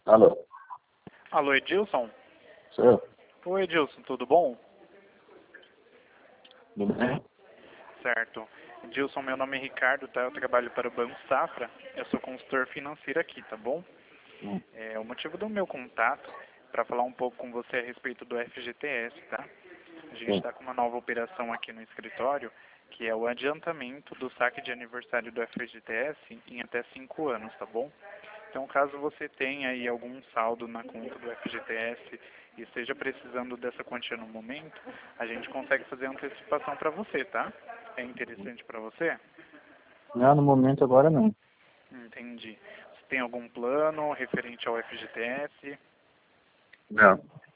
Alô, Alô, Edilson? sou eu? Oi, Edilson, tudo bom? Tudo bem? Certo. Edilson, meu nome é Ricardo, tá? Eu trabalho para o Banco Safra. Eu sou consultor financeiro aqui, tá bom? Hum, O motivo do meu contato é para falar um pouco com você a respeito do FGTS, tá? A gente sim. está com uma nova operação aqui no escritório, que é o adiantamento do saque de aniversário do FGTS em até 5 anos, tá bom? Então, caso você tenha aí algum saldo na conta do FGTS e esteja precisando dessa quantia no momento, a gente consegue fazer a antecipação para você, tá? É interessante para você? Não, no momento agora não. Entendi. Você tem algum plano referente ao FGTS? Não.